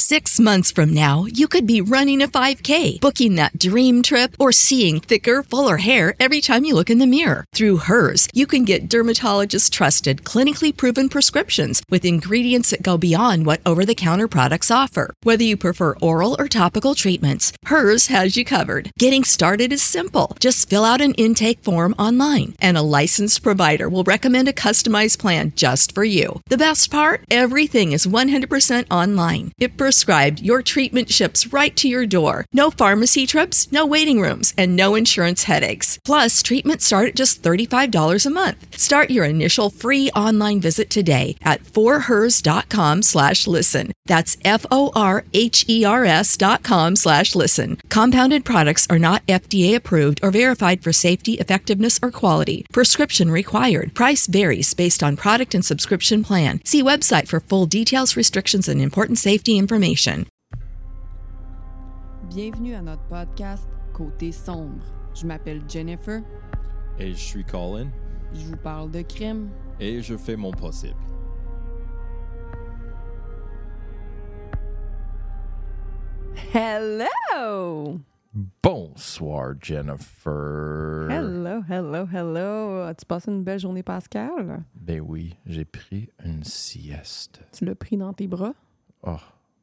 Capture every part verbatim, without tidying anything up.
Six months from now, you could be running a five K, booking that dream trip, or seeing thicker, fuller hair every time you look in the mirror. Through Hers, you can get dermatologist-trusted, clinically proven prescriptions with ingredients that go beyond what over-the-counter products offer. Whether you prefer oral or topical treatments, Hers has you covered. Getting started is simple. Just fill out an intake form online, and a licensed provider will recommend a customized plan just for you. The best part? Everything is one hundred percent online. If prescribed, your treatment ships right to your door. No pharmacy trips, no waiting rooms, and no insurance headaches. Plus, treatments start at just thirty-five dollars a month. Start your initial free online visit today at forhers.com slash listen. That's F-O-R-H-E-R-S dot com slash listen. Compounded products are not F D A approved or verified for safety, effectiveness, or quality. Prescription required. Price varies based on product and subscription plan. See website for full details, restrictions, and important safety information. Bienvenue à notre podcast Côté sombre. Je m'appelle Jennifer. Et je suis Colin. Je vous parle de crime. Et je fais mon possible. Hello! Bonsoir, Jennifer. Hello, hello, hello. As-tu passé une belle journée pascale? Ben oui, j'ai pris une sieste. Tu l'as pris dans tes bras? Oh.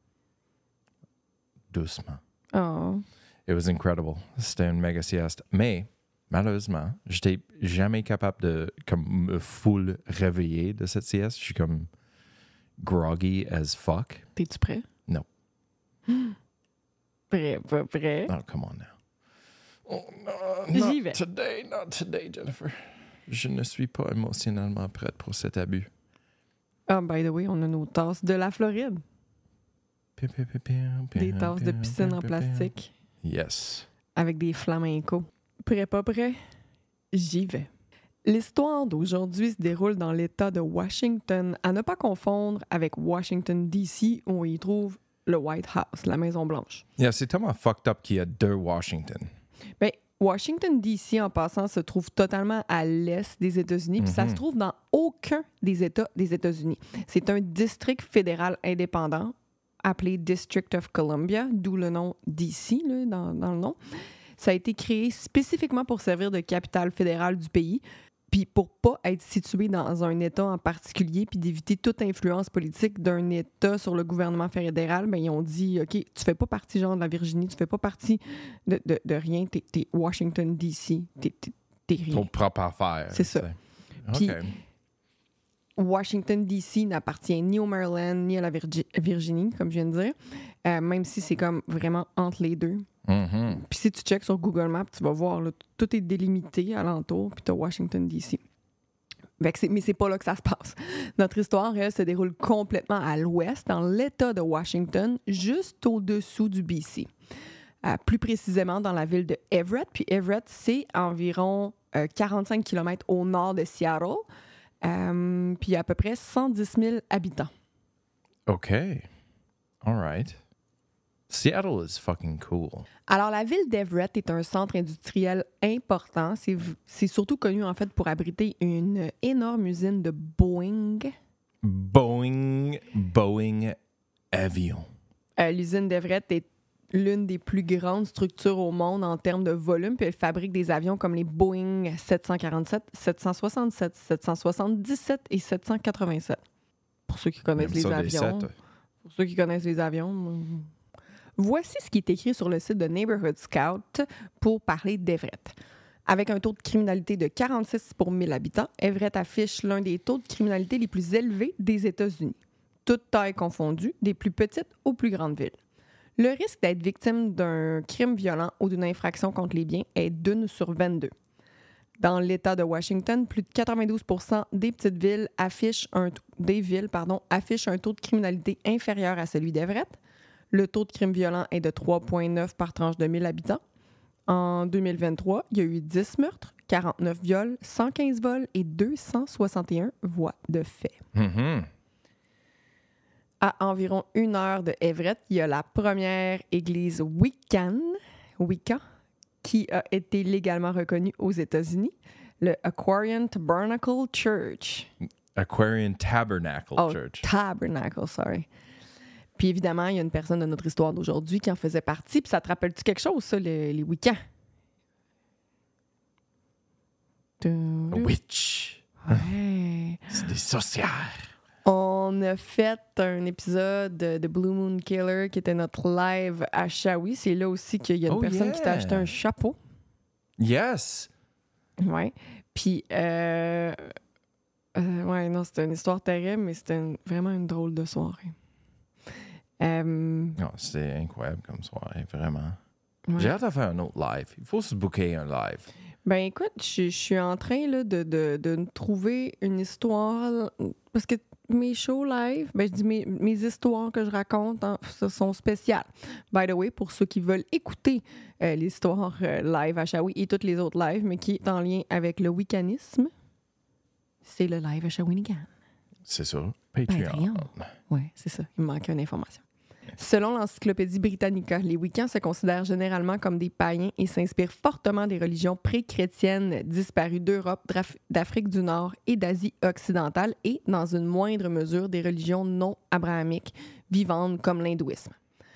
Doucement. Oh. It was incredible. C'était une méga sieste. Mais, malheureusement, j'étais jamais capable de comme, me full réveiller de cette sieste. Je suis comme groggy as fuck. T'es-tu prêt? Non. Prêt, pas prêt? Oh, come on now. Oh, no, J'y not vais. today, not today, Jennifer. Je ne suis pas émotionnellement prête pour cet abus. Ah, by the way, on a nos tasses de la Floride. Des tasses de piscine en plastique. Yes. Avec des flamencos. Prêt, pas prêt? J'y vais. L'histoire d'aujourd'hui se déroule dans l'État de Washington, à ne pas confondre avec Washington, D C, où on y trouve le White House, la Maison-Blanche. Yeah, c'est tellement fucked up qu'il y a deux Washington. Bien, Washington, D C, en passant, se trouve totalement à l'est des États-Unis, puis Mm-hmm. ça se trouve dans aucun des États des États-Unis. C'est un district fédéral indépendant appelé District of Columbia, d'où le nom D C là, dans, dans le nom. Ça a été créé spécifiquement pour servir de capitale fédérale du pays, puis pour pas être situé dans un État en particulier, puis d'éviter toute influence politique d'un État sur le gouvernement fédéral, bien, ils ont dit, OK, tu fais pas partie genre de la Virginie, tu fais pas partie de, de, de rien, t'es, t'es Washington, D C, t'es, t'es, t'es rien. Ton propre affaire. C'est ça. Puis, OK. Washington, D C n'appartient ni au Maryland, ni à la Virgi- Virginie, comme je viens de dire, euh, même si c'est comme vraiment entre les deux. Mm-hmm. Puis si tu checkes sur Google Maps, tu vas voir, là, tout est délimité alentour, puis tu as Washington, D C. Fait que c'est, mais c'est pas là que ça se passe. Notre histoire, elle, se déroule complètement à l'ouest, dans l'État de Washington, juste au-dessous du B C. Euh, plus précisément dans la ville de Everett. Puis Everett, c'est environ euh, quarante-cinq kilomètres au nord de Seattle. Euh, puis à peu près cent dix mille habitants. OK. All right. Seattle is fucking cool. Alors, la ville d'Everett est un centre industriel important. C'est, c'est surtout connu, en fait, pour abriter une énorme usine de Boeing. Boeing, Boeing avion. Euh, l'usine d'Everett est l'une des plus grandes structures au monde en termes de volume, puis elle fabrique des avions comme les Boeing sept cent quarante-sept, sept cent soixante-sept, sept cent soixante-dix-sept et sept cent quatre-vingt-sept. Pour ceux qui connaissent les ça, des avions. sept. Pour ceux qui connaissent les avions. Voici ce qui est écrit sur le site de Neighborhood Scout pour parler d'Everett. Avec un taux de criminalité de quarante-six pour mille habitants, Everett affiche l'un des taux de criminalité les plus élevés des États-Unis. Toutes tailles confondues, des plus petites aux plus grandes villes. Le risque d'être victime d'un crime violent ou d'une infraction contre les biens est d'une sur vingt-deux. Dans l'État de Washington, plus de quatre-vingt-douze pour cent des petites villes affichent un, des villes, pardon, affichent un taux de criminalité inférieur à celui d'Everett. Le taux de crime violent est de trois virgule neuf par tranche de mille habitants. En deux mille vingt-trois, il y a eu dix meurtres, quarante-neuf viols, cent quinze vols et deux cent soixante et un voies de fait. Mm-hmm. À environ une heure de Everett, il y a la première église Wiccan, Wicca, qui a été légalement reconnue aux États-Unis, le Aquarian Tabernacle Church. Aquarian Tabernacle Oh, Church. Tabernacle, sorry. Puis évidemment, il y a une personne de notre histoire d'aujourd'hui qui en faisait partie. Puis ça te rappelle-tu quelque chose, ça, les, les Wiccans? Witch. Ouais. C'est des sorcières. On a fait un épisode de Blue Moon Killer qui était notre live à Shawi. C'est là aussi qu'il y a une Oh, personne yeah. qui t'a acheté un chapeau. Yes. Ouais. Puis, euh, euh, ouais, non, c'était une histoire terrible, mais c'était une- vraiment une drôle de soirée. Euh, Non, c'est incroyable comme soirée, vraiment. ouais. J'ai hâte de faire un autre live. Il faut se booker un live. Ben écoute, je je suis en train là, de, de, de trouver une histoire parce que mes shows live, ben je dis mes, mes histoires que je raconte, hein, ce sont spéciales. By the way, pour ceux qui veulent écouter euh, l'histoire euh, live à Shawi et toutes les autres lives, mais qui est en lien avec le wiccanisme, c'est le live à Shawinigan. C'est sûr. Patreon. Patreon. Oui, c'est ça. Il me manquait une information. Selon l'Encyclopédie Britannica, les Wiccans se considèrent généralement comme des païens et s'inspirent fortement des religions pré-chrétiennes disparues d'Europe, d'Af- d'Afrique du Nord et d'Asie occidentale et, dans une moindre mesure, des religions non abrahamiques vivantes comme l'hindouisme.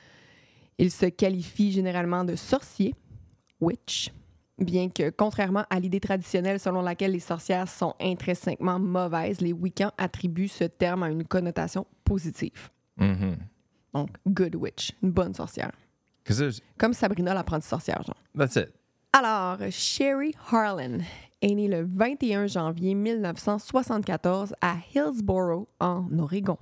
Ils se qualifient généralement de sorciers, witch, bien que, contrairement à l'idée traditionnelle selon laquelle les sorcières sont intrinsèquement mauvaises, les Wiccans attribuent ce terme à une connotation positive. Mm-hmm. Donc, good witch, une bonne sorcière. 'Cause there's, Comme Sabrina l'apprentie sorcière, genre. that's it. Alors, Sherry Harlan est née le vingt et un janvier mille neuf cent soixante-quatorze à Hillsboro, en Oregon.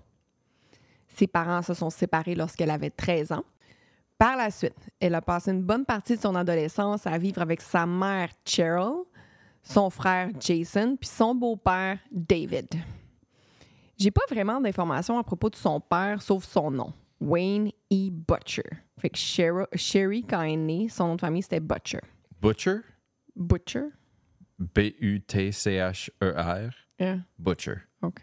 Ses parents se sont séparés lorsqu'elle avait treize ans. Par la suite, elle a passé une bonne partie de son adolescence à vivre avec sa mère Cheryl, son frère Jason, puis son beau-père David. J'ai pas vraiment d'informations à propos de son père, sauf son nom. Wayne E. Butcher. Fait que Sherry, Sherry, quand elle est née, son nom de famille, c'était Butcher. Butcher. Butcher? B U T C H E R. Yeah. Butcher. OK.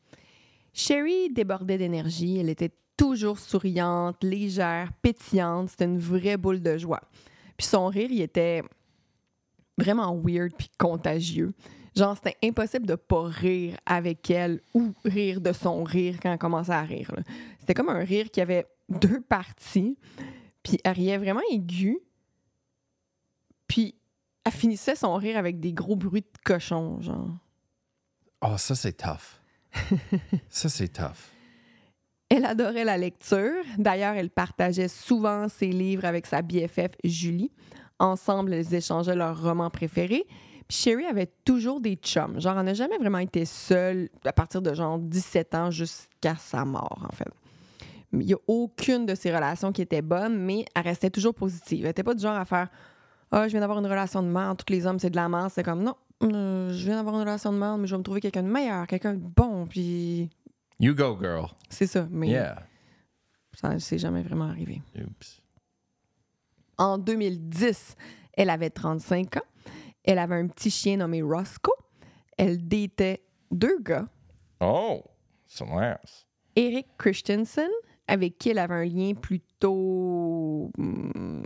Sherry débordait d'énergie. Elle était toujours souriante, légère, pétillante. C'était une vraie boule de joie. Puis son rire, il était vraiment weird puis contagieux. Genre, c'était impossible de pas rire avec elle ou rire de son rire quand elle commençait à rire, là. C'était comme un rire qui avait deux parties, puis elle riait vraiment aiguë, puis elle finissait son rire avec des gros bruits de cochon, genre. Oh, ça, c'est tough. Ça, c'est tough. Elle adorait la lecture. D'ailleurs, elle partageait souvent ses livres avec sa B F F Julie. Ensemble, elles échangeaient leurs romans préférés. Puis Sherry avait toujours des chums. Genre, elle n'a jamais vraiment été seule à partir de genre dix-sept ans jusqu'à sa mort, en fait. Il n'y a aucune de ces relations qui était bonne, mais elle restait toujours positive. Elle n'était pas du genre à faire « Ah, oh, je viens d'avoir une relation de merde, tous les hommes, c'est de la merde. » C'est comme « Non, euh, je viens d'avoir une relation de merde, mais je vais me trouver quelqu'un de meilleur, quelqu'un de bon. » Puis You go, girl. c'est ça, mais Yeah. ça ne s'est jamais vraiment arrivé. Oops. En deux mille dix, elle avait trente-cinq ans. Elle avait un petit chien nommé Roscoe. Elle datait deux gars. Oh, so nice. Eric Christensen, avec qui elle avait un lien plutôt hmm,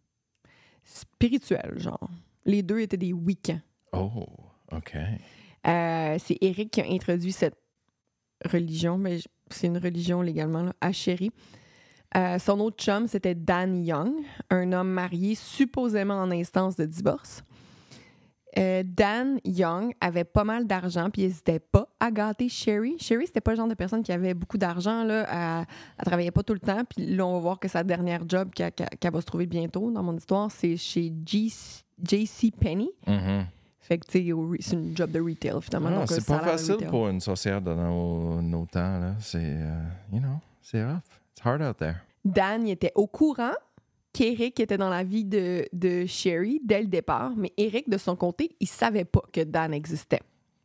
spirituel, genre. Les deux étaient des Wiccans. Oh, OK. Euh, c'est Eric qui a introduit cette religion, mais c'est une religion légalement, là, à Sherry. Euh, son autre chum, c'était Dan Young, un homme marié supposément en instance de divorce. Euh, Dan Young avait pas mal d'argent, puis il n'hésitait pas à gâter Sherry. Sherry, c'était pas le genre de personne qui avait beaucoup d'argent, là. Elle, elle travaillait pas tout le temps, puis là, on va voir que sa dernière job qu'elle, qu'elle va se trouver bientôt dans mon histoire, c'est chez J C Penney. Mm-hmm. Fait que, tu sais, c'est une job de retail, finalement. Non, donc un c'est pas salaire facile retail. pour une sorcière de nos, nos temps, là. C'est, euh, you know, c'est rough. It's hard out there. Dan il était au courant qu'Eric était dans la vie de, de Sherry dès le départ, mais Eric, de son côté, il savait pas que Dan existait.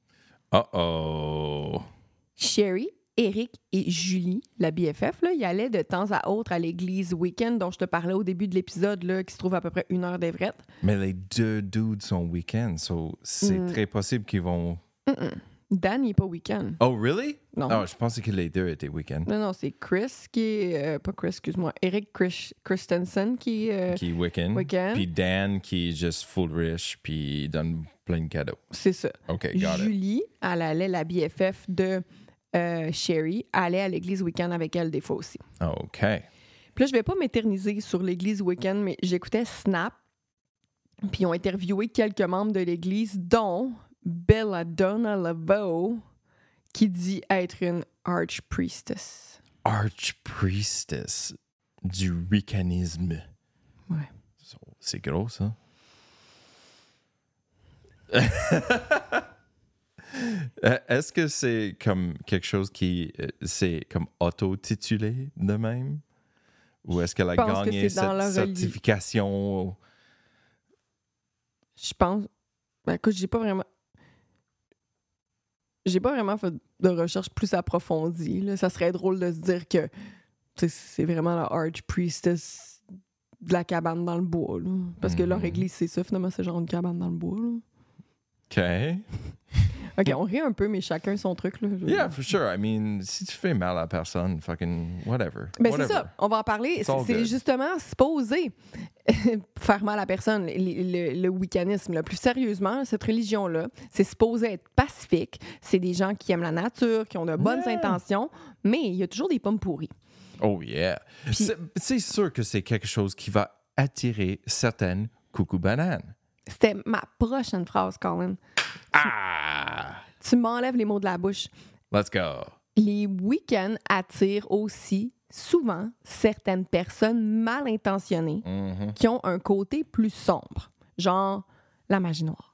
Uh-oh. Sherry, Eric et Julie, la B F F, là, ils allaient de temps à autre à l'église Wiccan dont je te parlais au début de l'épisode, là, qui se trouve à peu près une heure d'Everett. Mais les deux dudes sont week-end, so c'est Mm. très possible qu'ils vont... Mm-mm. Dan, il n'est pas Wiccan. Oh, really? Non. Oh, je pensais que les deux étaient week-end. Non, non, c'est Chris qui est... euh, pas Chris, excuse-moi. Eric Chris, Christensen qui est... euh, Qui est week-end. Weekend. Puis Dan qui est juste full rich, puis il donne plein de cadeaux. c'est ça. OK, got it. Julie, elle allait la B F F de euh, Sherry allait à l'église week-end avec elle des fois aussi. OK. Puis là, je vais pas m'éterniser sur l'église week-end, mais j'écoutais Snap, puis ils ont interviewé quelques membres de l'église, dont Belladonna Laveau, qui dit être une archpriestess. Archpriestess du wiccanisme. Ouais. So, c'est gros, ça. Est-ce que c'est comme quelque chose qui c'est comme auto-titulé de même? Ou est-ce qu'elle a gagné cette certification? Je pense. Ben, écoute, j'ai pas vraiment. J'ai pas vraiment fait de recherche plus approfondie. Là. Ça serait drôle de se dire que c'est vraiment la archpriestess de la cabane dans le bois. Là. Parce que mm-hmm. leur église, c'est ça, finalement, c'est genre une cabane dans le bois. Là. OK. OK, on rit un peu, mais chacun son truc. Là. Yeah, for sure. I mean, si tu fais mal à personne, fucking whatever. Ben whatever. c'est ça. On va en parler. C'est, c'est justement supposé faire mal à personne. Le, le, le wiccanisme, là. Plus sérieusement, cette religion-là, c'est supposé être pacifique. C'est des gens qui aiment la nature, qui ont de bonnes yeah. intentions, mais il y a toujours des pommes pourries. Oh yeah. Puis, c'est, c'est sûr que c'est quelque chose qui va attirer certaines coucou bananes. C'était ma prochaine phrase, Colin. Ah! Tu, tu m'enlèves les mots de la bouche. Let's go. Les week-ends attirent aussi souvent certaines personnes mal intentionnées mm-hmm. qui ont un côté plus sombre, genre la magie noire.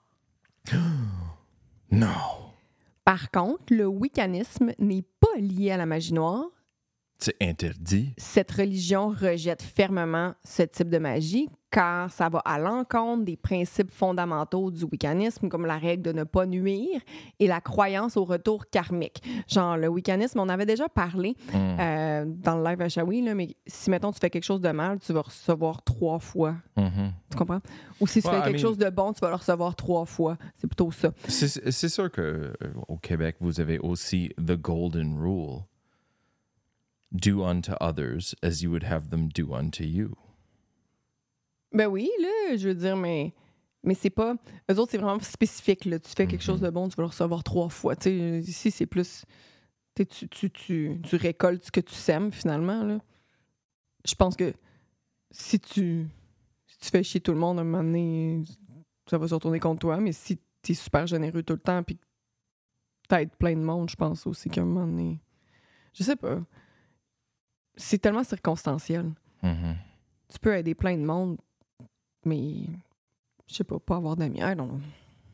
Non. Par contre, le wiccanisme n'est pas lié à la magie noire. C'est interdit. Cette religion rejette fermement ce type de magie car ça va à l'encontre des principes fondamentaux du wiccanisme, comme la règle de ne pas nuire et la croyance au retour karmique. Genre, le wiccanisme, on avait déjà parlé mm. euh, dans le live à Shawi, là, mais si, mettons, tu fais quelque chose de mal, tu vas recevoir trois fois. Mm-hmm. Tu comprends? Ou si tu well, fais quelque I mean, chose de bon, tu vas le recevoir trois fois. C'est plutôt ça. C'est, c'est sûr qu'au Québec, vous avez aussi the golden rule. Do unto others as you would have them do unto you. Ben oui, là, je veux dire, mais, mais c'est pas... Eux autres, c'est vraiment spécifique, là. Tu fais quelque mm-hmm. chose de bon, tu vas le recevoir trois fois. Tu sais, ici, c'est plus... Tu, tu, tu, tu récoltes ce que tu sèmes, finalement, là. Je pense que si tu, si tu fais chier tout le monde, à un moment donné, ça va se retourner contre toi. Mais si t'es super généreux tout le temps puis que t'aides plein de monde, je pense aussi qu'à un moment donné... Je sais pas. C'est tellement circonstanciel. Mm-hmm. Tu peux aider plein de monde, mais je sais pas, pas avoir d'amis. I don't know.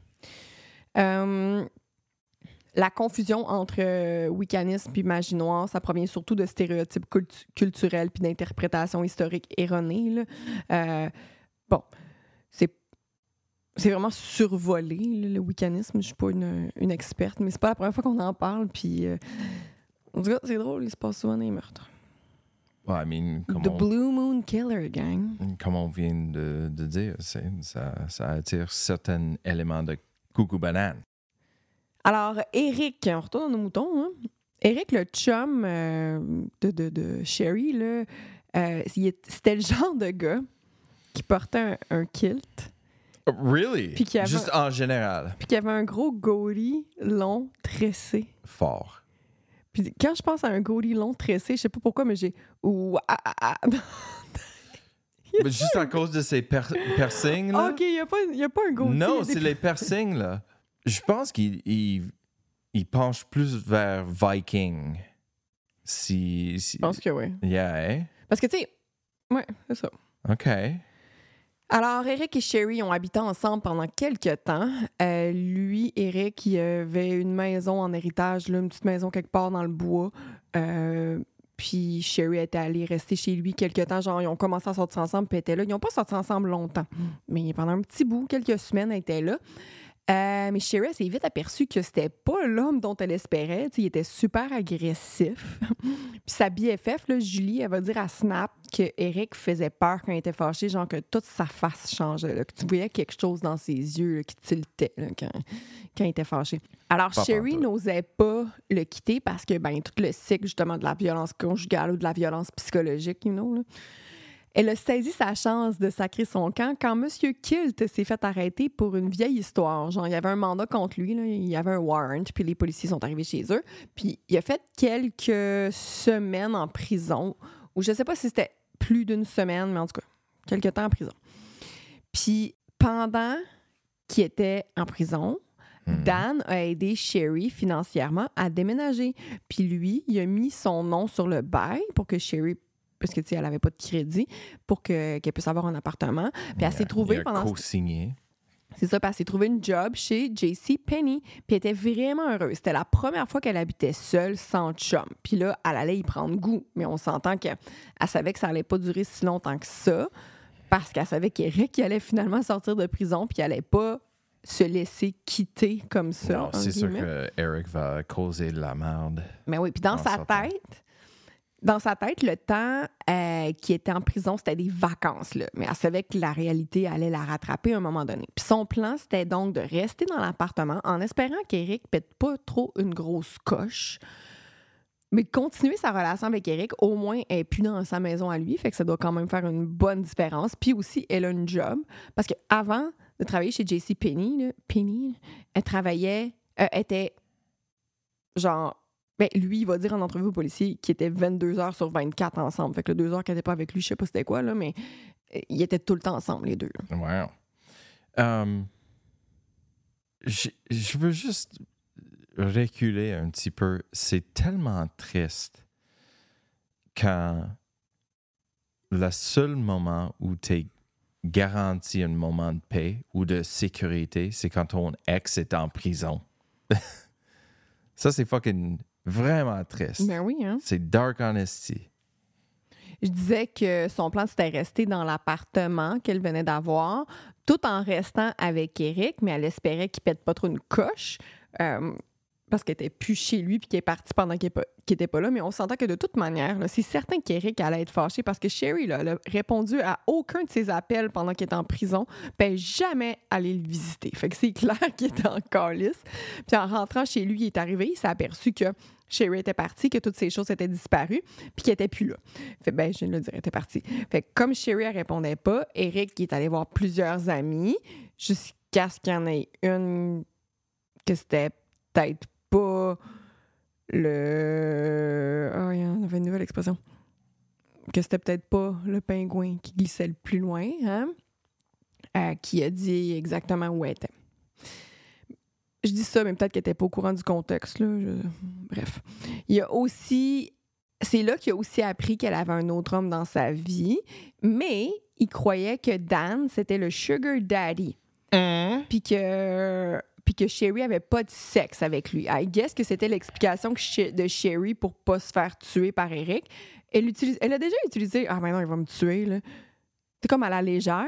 Euh, la confusion entre euh, wiccanisme et magie noire, ça provient surtout de stéréotypes cult- culturels puis d'interprétations historiques erronées. Là. Euh, bon, c'est, c'est vraiment survolé, là, le wiccanisme. Je suis pas une, une experte, mais c'est pas la première fois qu'on en parle. Puis, euh, en tout cas, c'est drôle, il se passe souvent des meurtres. Well, I mean, The on, Blue Moon Killer, gang. Comme on vient de, de dire, c'est, ça, ça attire certains éléments de coucou banane. Alors, Eric, on retourne dans nos moutons. Hein? Eric, le chum euh, de, de, de Sherry, là, euh, c'était le genre de gars qui portait un, un kilt. Really? Juste un, en général. Puis qui avait un gros goatee long, tressé. Fort. Puis quand je pense à un goatee long tressé, je sais pas pourquoi, mais j'ai... Ouah, ah, ah. Mais juste à cause de ces per- piercings, là? OK, il n'y a, a pas un goatee. Non, c'est les piercings, là. Je pense qu'il il, il penche plus vers Viking. Si, si... Je pense que oui. Yeah, eh? Parce que, tu sais... Ouais, c'est ça. OK. Alors, Eric et Sherry ont habité ensemble pendant quelques temps. Euh, lui, Eric, il avait une maison en héritage, là, une petite maison quelque part dans le bois. Euh, puis Sherry était allée rester chez lui quelques temps. Genre, ils ont commencé à sortir ensemble, puis étaient là. Ils n'ont pas sorti ensemble longtemps. Mais pendant un petit bout, quelques semaines, elle était là. Euh, mais Sherry s'est vite aperçue que c'était pas l'homme dont elle espérait. T'sais, il était super agressif. Puis sa B F F, là, Julie, elle va dire à Snap que Eric faisait peur quand il était fâché, genre que toute sa face changeait, là, que tu voyais quelque chose dans ses yeux là, qui tiltait là, quand, quand il était fâché. Alors, pas Sherry n'osait pas le quitter parce que ben, tout le cycle justement de la violence conjugale ou de la violence psychologique, you know, là. Elle a saisi sa chance de sacrer son camp quand M. Kilt s'est fait arrêter pour une vieille histoire. Genre, il y avait un mandat contre lui, là, il y avait un warrant, puis les policiers sont arrivés chez eux. Puis il a fait quelques semaines en prison, ou je sais pas si c'était plus d'une semaine, mais en tout cas, quelques temps en prison. Puis pendant qu'il était en prison, mm. Dan a aidé Sherry financièrement à déménager. Puis lui, il a mis son nom sur le bail pour que Sherry, parce que tu sais, elle avait pas de crédit, pour que, qu'elle puisse avoir un appartement. Puis elle s'est trouvée il a pendant. co-signé. C'est ça, puis elle s'est trouvée une job chez JCPenney. Puis elle était vraiment heureuse. C'était la première fois qu'elle habitait seule, sans chum. Puis là, elle allait y prendre goût. Mais on s'entend qu'elle savait que ça allait pas durer si longtemps que ça, parce qu'elle savait qu'Eric allait finalement sortir de prison, puis elle allait pas se laisser quitter comme ça. Non, c'est sûr que Eric va causer de la merde. Mais oui, puis dans, dans sa tête, dans sa tête, le temps euh, qui était en prison, c'était des vacances, là. Mais elle savait que la réalité allait la rattraper à un moment donné. Puis son plan, c'était donc de rester dans l'appartement en espérant qu'Eric pète pas trop une grosse coche, mais continuer sa relation avec Eric, au moins, elle n'est plus dans sa maison à lui, fait que ça doit quand même faire une bonne différence. Puis aussi, elle a une job, parce qu'avant de travailler chez JCPenney, là, Penny, elle travaillait, euh, était genre, ben lui, il va dire en entrevue au policier qu'il était vingt-deux heures sur vingt-quatre ensemble. Fait que le deux heures qu'elle n'était pas avec lui, je sais pas c'était quoi, là, mais ils étaient tout le temps ensemble, les deux. Wow. Um, je veux juste reculer un petit peu. C'est tellement triste quand le seul moment où tu es garanti un moment de paix ou de sécurité, c'est quand ton ex est en prison. Ça, c'est fucking vraiment triste. Ben oui, hein? C'est dark honesty. Je disais que son plan, c'était rester dans l'appartement qu'elle venait d'avoir, tout en restant avec Eric, mais elle espérait qu'il pète pas trop une coche. Euh, parce qu'elle était plus chez lui puis qu'elle est partie pendant qu'il n'était pas là. Mais on s'entend que de toute manière, là, c'est certain qu'Eric allait être fâché parce que Sherry là, elle a répondu à aucun de ses appels pendant qu'il était en prison, puis elle n'est jamais allée le visiter. Fait que c'est clair qu'il était en calice. Puis en rentrant chez lui, il est arrivé, il s'est aperçu que Sherry était partie, que toutes ces choses étaient disparues, puis qu'elle n'était plus là. Fait ben, je viens de le dire, elle était partie. Fait que comme Sherry ne répondait pas, Eric il est allé voir plusieurs amis jusqu'à ce qu'il y en ait une que c'était peut-être pas le... Ah, oh, il y en avait une nouvelle expression. Que c'était peut-être pas le pingouin qui glissait le plus loin, hein? Euh, qui a dit exactement où elle était. Je dis ça, mais peut-être qu'elle n'était pas au courant du contexte, là. Je... Bref. Il y a aussi... C'est là qu'il a aussi appris qu'elle avait un autre homme dans sa vie, mais il croyait que Dan, c'était le sugar daddy. Hein? Puis que... puis que Sherry avait pas de sexe avec lui. I guess que c'était l'explication de Sherry pour pas se faire tuer par Eric. Elle, utilise, elle a déjà utilisé « Ah, maintenant, il va me tuer, là. » C'est comme à la légère.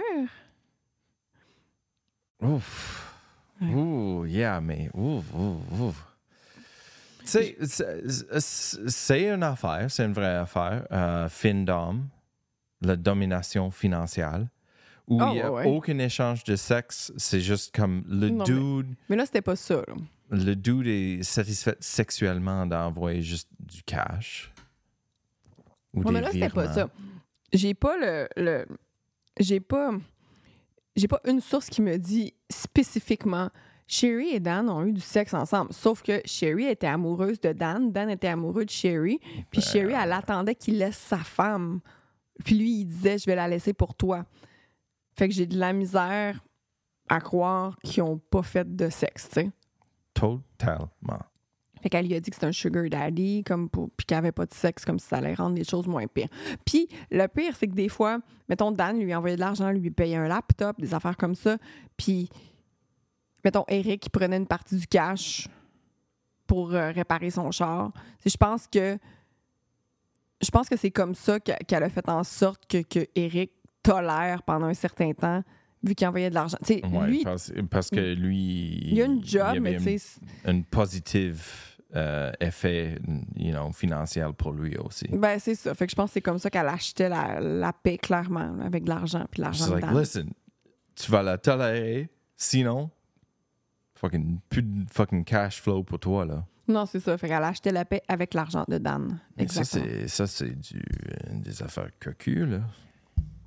Ouf. Ouais. Ouh, yeah, mais ouf, ouf, ouf. C'est, c'est, c'est une affaire, c'est une vraie affaire. Euh, Findom, la domination financière. Où il oh, n'y a ouais. aucun échange de sexe, c'est juste comme le non, dude... Mais, mais là, c'était pas ça. Là. Le dude est satisfait sexuellement d'envoyer juste du cash. Ou ouais, des mais là, virements. C'était pas ça. J'ai pas le... le j'ai pas... J'ai pas une source qui me dit spécifiquement Sherry et Dan ont eu du sexe ensemble. Sauf que Sherry était amoureuse de Dan, Dan était amoureux de Sherry, puis ben... Sherry, elle attendait qu'il laisse sa femme. Puis lui, il disait « Je vais la laisser pour toi ». Fait que j'ai de la misère à croire qu'ils n'ont pas fait de sexe, tu sais. Totalement. Fait qu'elle lui a dit que c'était un sugar daddy, comme pour, puis qu'il n'y avait pas de sexe, comme si ça allait rendre les choses moins pires. Puis le pire, c'est que des fois, mettons, Dan lui envoyait de l'argent, lui payait un laptop, des affaires comme ça. Puis, mettons, Eric, il prenait une partie du cash pour euh, réparer son char. Je pense que je pense que c'est comme ça qu'elle a fait en sorte que, que Eric tolère pendant un certain temps, vu qu'il envoyait de l'argent. Ouais, lui, parce, parce que lui... Il y a une job, mais tu sais... Un positif euh, effet you know, financier pour lui aussi. Ben, c'est ça. Fait que je pense que c'est comme ça qu'elle achetait la, la paix, clairement, là, avec de l'argent, puis l'argent dedans. Like, listen, tu vas la tolérer, sinon, fucking, plus de fucking cash flow pour toi, là. Non, c'est ça. Fait qu'elle achetait la paix avec l'argent de Dan. Exactement. Ça, c'est, ça, c'est du, des affaires cocues, là.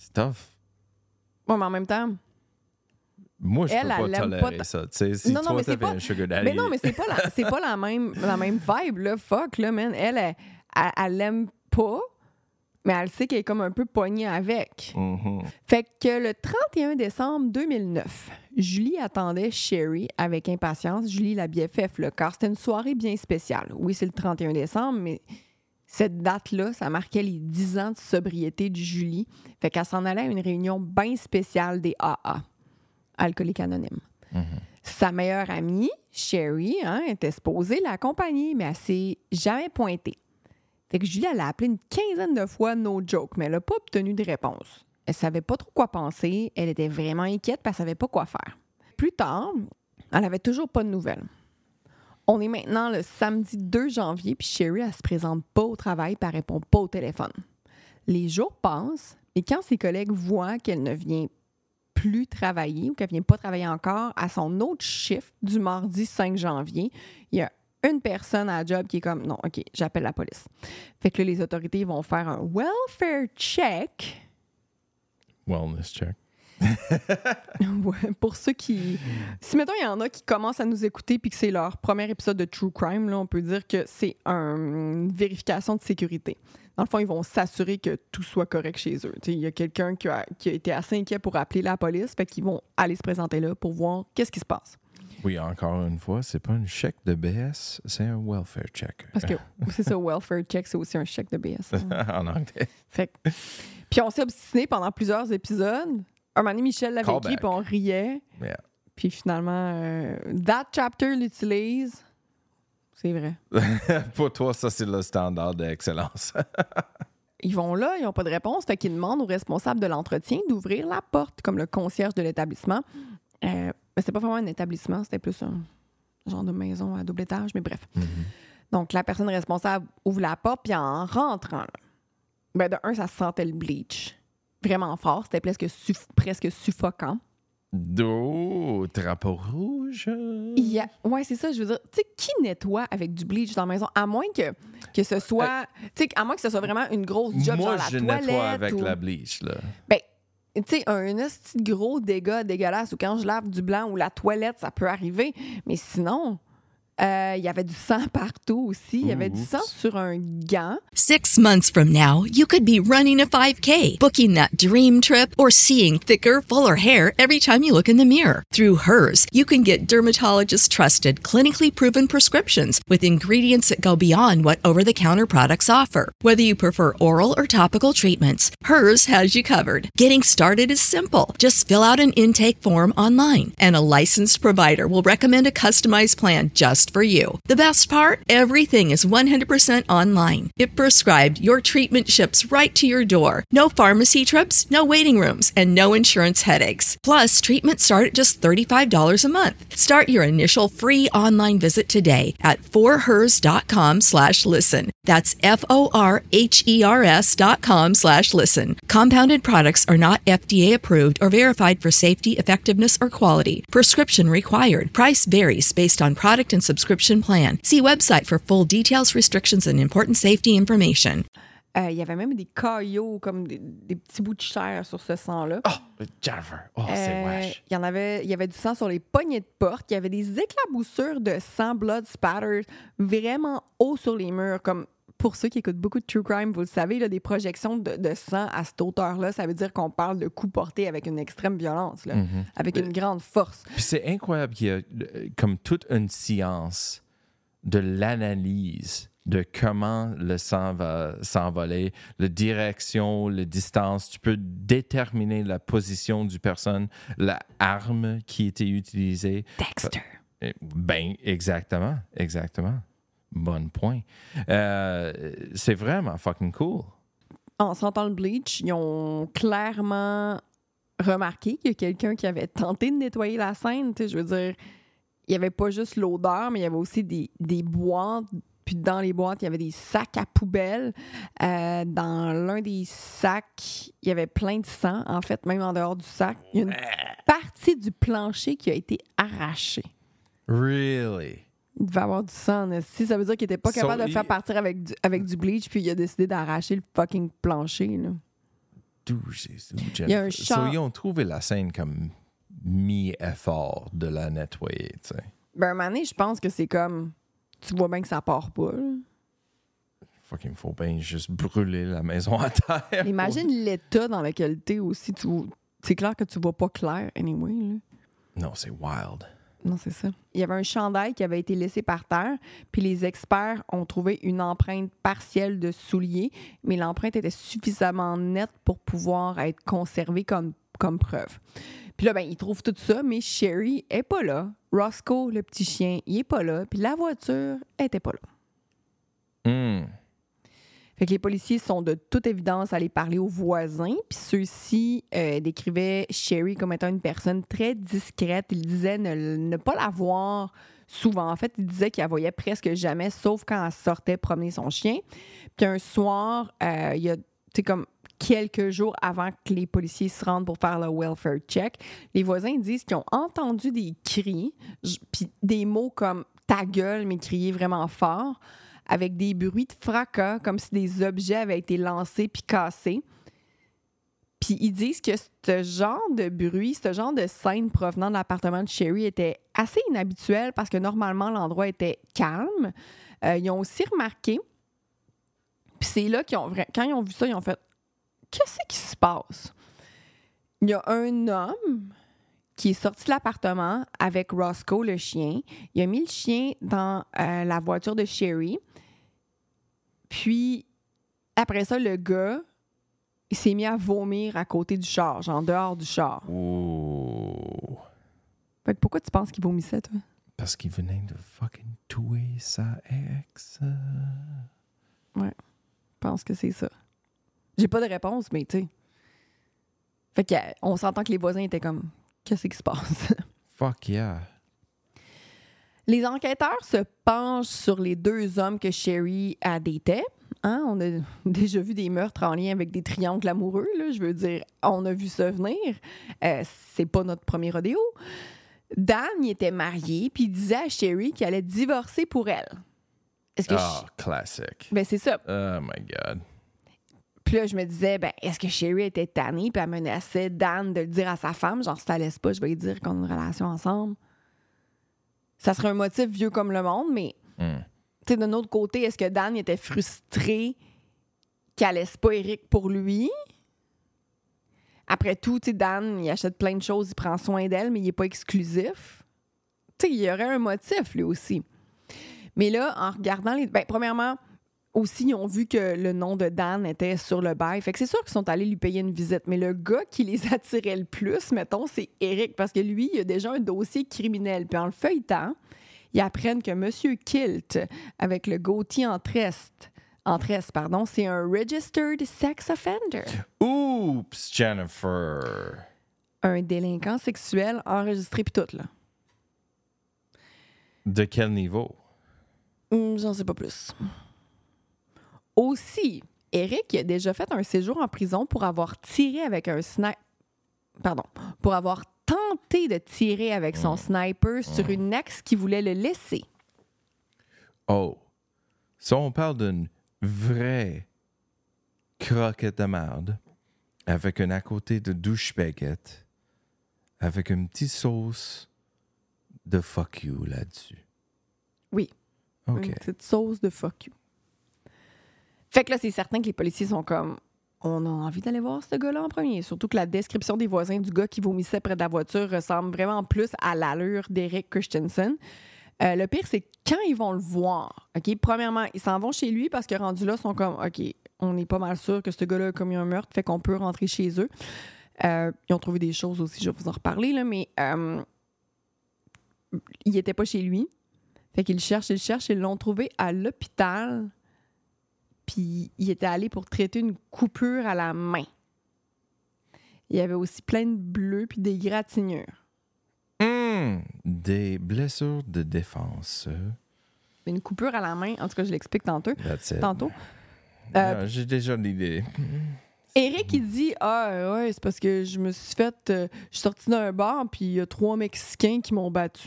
C'est tough. Ouais, mais en même temps... Moi, je Elle, peux pas elle aime tolérer pas ta- ça. Tu sais, si Non, non, toi, mais c'est t'avais pas- un sugar daddy... Mais non, mais c'est pas la, c'est pas la même, la même vibe, là. Fuck, là, man. Elle, elle, elle, elle l'aime pas, mais elle sait qu'elle est comme un peu pognée avec. Mhm. Fait que le trente et un décembre deux mille neuf, Julie attendait Sherry avec impatience. Julie, la B F F, là, car c'était une soirée bien spéciale. Oui, c'est le trente et un décembre, mais cette date-là, ça marquait les dix ans de sobriété de Julie. Fait qu'elle s'en allait à une réunion bien spéciale des A A, Alcooliques Anonymes. Mhm. Sa meilleure amie, Sherry, hein, était supposée l'accompagner, mais elle s'est jamais pointée. Fait que Julie, elle a appelé une quinzaine de fois, no joke, mais elle n'a pas obtenu de réponse. Elle savait pas trop quoi penser, elle était vraiment inquiète parce qu'elle savait pas quoi faire. Plus tard, elle avait toujours pas de nouvelles. On est maintenant le samedi deux janvier, puis Sherry, elle se présente pas au travail, puis elle répond pas au téléphone. Les jours passent, et quand ses collègues voient qu'elle ne vient plus travailler ou qu'elle vient pas travailler encore à son autre shift du mardi cinq janvier, il y a une personne à la job qui est comme « Non, OK, j'appelle la police. » Fait que là, les autorités vont faire un welfare check. Wellness check. Ouais, pour ceux qui... Si, mettons, il y en a qui commencent à nous écouter puis que c'est leur premier épisode de True Crime, là, on peut dire que c'est un- une vérification de sécurité. Dans le fond, ils vont s'assurer que tout soit correct chez eux. Il y a quelqu'un qui a, qui a été assez inquiet pour appeler la police, fait qu'ils vont aller se présenter là pour voir qu'est-ce qui se passe. Oui, encore une fois, c'est pas un chèque de B S, c'est un welfare check. Parce que c'est ça, welfare check, c'est aussi un chèque de B S. Hein. En anglais. Fait que- Puis on s'est obstiné pendant plusieurs épisodes. Un moment donné, Michel l'avait écrit, Callback. puis on riait. Yeah. Puis finalement, euh, that chapter l'utilise. C'est vrai. Pour toi, ça, c'est le standard d'excellence. Ils vont là, ils n'ont pas de réponse. Fait qu'ils demandent au responsable de l'entretien d'ouvrir la porte, comme le concierge de l'établissement. Euh, mais c'était pas vraiment un établissement, c'était plus un genre de maison à double étage, mais bref. Mhm. Donc, la personne responsable ouvre la porte, puis en rentrant, là, ben de un, ça sentait le bleach. Vraiment fort. C'était presque, suff- presque suffocant. Oh, drapeau rouge. Il y a... Ouais, c'est ça, je veux dire. Tu sais, qui nettoie avec du bleach dans la maison? À moins que, que ce soit... Tu sais, à moins que ce soit vraiment une grosse job, Moi, genre la je toilette. nettoie avec ou... la bleach, là. Ben, tu sais, un esti de gros dégât dégueulasse ou quand je lave du blanc ou la toilette, ça peut arriver. Mais sinon, euh, il y avait du sang partout aussi. Il y avait du Oups. sang sur un gant. Six months from now, you could be running a five K, booking that dream trip, or seeing thicker, fuller hair every time you look in the mirror. Through Hers, you can get dermatologist trusted, clinically proven prescriptions with ingredients that go beyond what over-the-counter products offer. Whether you prefer oral or topical treatments, Hers has you covered. Getting started is simple. Just fill out an intake form online, and a licensed provider will recommend a customized plan just for you. The best part? Everything is one hundred percent online. If prescribed, your treatment ships right to your door. No pharmacy trips, no waiting rooms, and no insurance headaches. Plus, treatments start at just thirty-five dollars a month. Start your initial free online visit today at forhers.com slash listen. That's F-O-R-H-E-R-S dot com slash listen. Compounded products are not F D A approved or verified for safety, effectiveness, or quality. Prescription required. Price varies based on product and subscription plan. See website for full details, restrictions, and important safety information. Euh, Il y avait même des caillots, comme des, des petits bouts de chair sur ce sang-là. Oh, Jennifer. Oh, c'est Euh, wesh. Il y en avait, il y avait du sang sur les poignées de porte. Il y avait des éclaboussures de sang, blood spatters, vraiment haut sur les murs. Comme pour ceux qui écoutent beaucoup de True Crime, vous le savez, là, des projections de, de sang à cette hauteur-là, ça veut dire qu'on parle de coups portés avec une extrême violence, là, Mhm. avec une grande force. Puis c'est incroyable qu'il y a euh, comme toute une science de l'analyse de comment le sang va s'envoler, la direction, la distance. Tu peux déterminer la position du personne, la arme qui était utilisée. Dexter. Euh, Ben, exactement, exactement. Bon point. Euh, c'est vraiment fucking cool. En sentant le bleach, ils ont clairement remarqué qu'il y a quelqu'un qui avait tenté de nettoyer la scène. Tu sais, je veux dire, il n'y avait pas juste l'odeur, mais il y avait aussi des, des boîtes. Puis dans les boîtes, il y avait des sacs à poubelle. Euh, dans l'un des sacs, il y avait plein de sang. En fait, même en dehors du sac, il y a une partie du plancher qui a été arrachée. Really? Il devait avoir du sang. Si ça veut dire qu'il n'était pas capable So, de faire il- partir avec du, avec du bleach, puis il a décidé d'arracher le fucking plancher. Là. d'où, c'est, d'où Il y a un Jennifer? char- So, ils ont trouvé la scène comme mi-effort de la nettoyer, tu sais. Ben, un moment donné, je pense que c'est comme... Tu vois bien que ça part pas, là. Fucking faut bien juste brûler la maison à terre. Imagine l'état dans lequel t'es aussi. Tu... C'est clair que tu vois pas clair, anyway, là. Non, c'est wild. Non, c'est ça. Il y avait un chandail qui avait été laissé par terre, puis les experts ont trouvé une empreinte partielle de soulier, mais l'empreinte était suffisamment nette pour pouvoir être conservée comme, comme preuve. Puis là, ben, ils trouvent tout ça, mais Sherry est pas là. Roscoe, le petit chien, il est pas là, puis la voiture était pas là. Mm. Fait que les policiers sont de toute évidence allés parler aux voisins, puis ceux-ci euh, décrivaient Sherry comme étant une personne très discrète. Ils disaient ne, ne pas la voir souvent. En fait, ils disaient qu'ils la voyaient presque jamais, sauf quand elle sortait promener son chien. Puis un soir, euh, il y a, tu sais, comme quelques jours avant que les policiers se rendent pour faire le welfare check, les voisins disent qu'ils ont entendu des cris, puis des mots comme « ta gueule », mais criés vraiment fort, avec des bruits de fracas, comme si des objets avaient été lancés puis cassés. Puis ils disent que ce genre de bruit, ce genre de scène provenant de l'appartement de Sherry était assez inhabituel parce que normalement, l'endroit était calme. Euh, ils ont aussi remarqué, puis c'est là qu'ils ont... Quand ils ont vu ça, ils ont fait « Qu'est-ce qui se passe? » Il y a un homme qui est sorti de l'appartement avec Roscoe, le chien. Il a mis le chien dans euh, la voiture de Sherry. Puis, après ça, le gars, il s'est mis à vomir à côté du char, genre dehors du char. Ouh. Fait que pourquoi tu penses qu'il vomissait, toi? Parce qu'il venait de fucking tuer sa ex. Ouais, je pense que c'est ça. J'ai pas de réponse, mais tu sais. Fait qu'on s'entend que les voisins étaient comme... Qu'est-ce qui se passe? Fuck yeah. Les enquêteurs se penchent sur les deux hommes que Sherry a datés. Hein? On a déjà vu des meurtres en lien avec des triangles amoureux. Là. Je veux dire, on a vu ça venir. Euh, c'est pas notre premier rodéo. Dan, il était marié, puis il disait à Sherry qu'il allait divorcer pour elle. Est-ce que Oh, je... classic. Ben, c'est ça. Oh my God. Puis là, je me disais, ben, est-ce que Sherry était tannée, puis elle menaçait Dan de le dire à sa femme, genre, si tu la laisses pas, je vais lui dire qu'on a une relation ensemble. Ça serait un motif vieux comme le monde, mais, Mm. tu sais, d'un autre côté, est-ce que Dan était frustré qu'elle laisse pas Eric pour lui? Après tout, tu sais, Dan, il achète plein de choses, il prend soin d'elle, mais il est pas exclusif. Tu sais, il y aurait un motif, lui aussi. Mais là, en regardant les... Ben, premièrement, aussi, ils ont vu que le nom de Dan était sur le bail. Fait que c'est sûr qu'ils sont allés lui payer une visite. Mais le gars qui les attirait le plus, mettons, c'est Eric. Parce que lui, il a déjà un dossier criminel. Puis en le feuilletant, ils apprennent que M. Kilt, avec le Gauthier en tresse, en tresse, pardon, c'est un registered sex offender. Oups, Jennifer. Un délinquant sexuel enregistré puis tout, là. De quel niveau? Hum, j'en sais pas plus. Aussi, Eric a déjà fait un séjour en prison pour avoir tiré avec un sniper. Pardon. Pour avoir tenté de tirer avec son sniper sur une ex qui voulait le laisser. Oh. Ça, on parle d'une vraie croquette de merde avec un à côté de douche baguette avec une petite sauce de fuck you là-dessus. Oui. OK. Une petite sauce de fuck you. Fait que là, c'est certain que les policiers sont comme... On a envie d'aller voir ce gars-là en premier. Surtout que la description des voisins du gars qui vomissait près de la voiture ressemble vraiment plus à l'allure d'Eric Christensen. Euh, le pire, c'est quand ils vont le voir. OK? Premièrement, ils s'en vont chez lui parce que rendus là, ils sont comme, OK, on est pas mal sûr que ce gars-là a commis un meurtre, fait qu'on peut rentrer chez eux. Euh, ils ont trouvé des choses aussi, je vais vous en reparler, là, mais euh, il n'était pas chez lui. Fait qu'ils le cherchent, ils le cherchent, ils l'ont trouvé à l'hôpital. Puis il était allé pour traiter une coupure à la main. Il y avait aussi plein de bleus puis des gratignures. Mmh, des blessures de défense. Une coupure à la main, en tout cas, je l'explique tantôt. That's it. tantôt. Euh, Non, j'ai déjà l'idée. Eric, il dit « Ah, ouais, c'est parce que je me suis fait... Euh, je suis sorti d'un bar, puis il y a trois Mexicains qui m'ont battu. »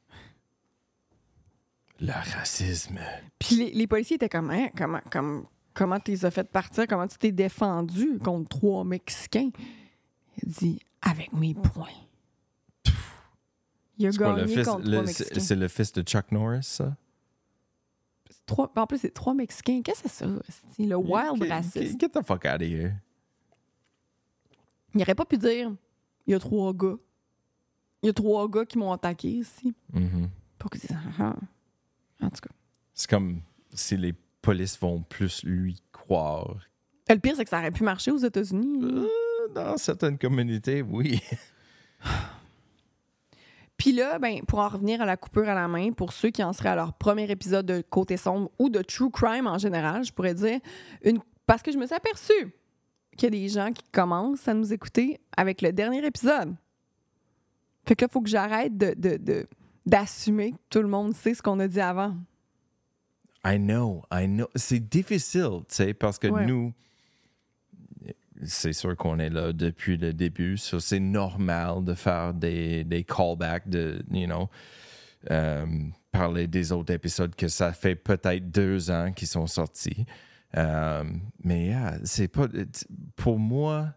Le racisme. Puis les, les policiers étaient comme, hein, comment, comme, comment tu les as fait partir, comment tu t'es défendu contre trois Mexicains. Il dit, avec mes poings. Il a C'est quoi, le gagné fils, contre le- trois c'est, Mexicains. c'est le fils de Chuck Norris, ça? Trois, en plus, c'est trois Mexicains. Qu'est-ce que c'est ça? C'est le wild Get- raciste. Get the fuck out of here. Il n'aurait pas pu dire, il y a trois gars. Il y a trois gars qui m'ont attaqué ici. Mhm. Pour qu'ils disent, ah, ah. En tout cas. C'est comme si les polices vont plus lui croire. Le pire, c'est que ça aurait pu marcher aux États-Unis. Euh, dans certaines communautés, oui. Puis là, ben, pour en revenir à la coupure à la main, pour ceux qui en seraient à leur premier épisode de Côté sombre ou de True Crime en général, je pourrais dire, une... parce que je me suis aperçue qu'il y a des gens qui commencent à nous écouter avec le dernier épisode. Fait que là, il faut que j'arrête de, de, de, d'assumer que tout le monde sait ce qu'on a dit avant. I know, I know. C'est difficile, tu sais, parce que Ouais. nous, c'est sûr qu'on est là depuis le début. So c'est normal de faire des, des callbacks, de, you know, euh, parler des autres épisodes que ça fait peut-être deux ans qu'ils sont sortis. Euh, mais yeah, c'est pas. Pour moi,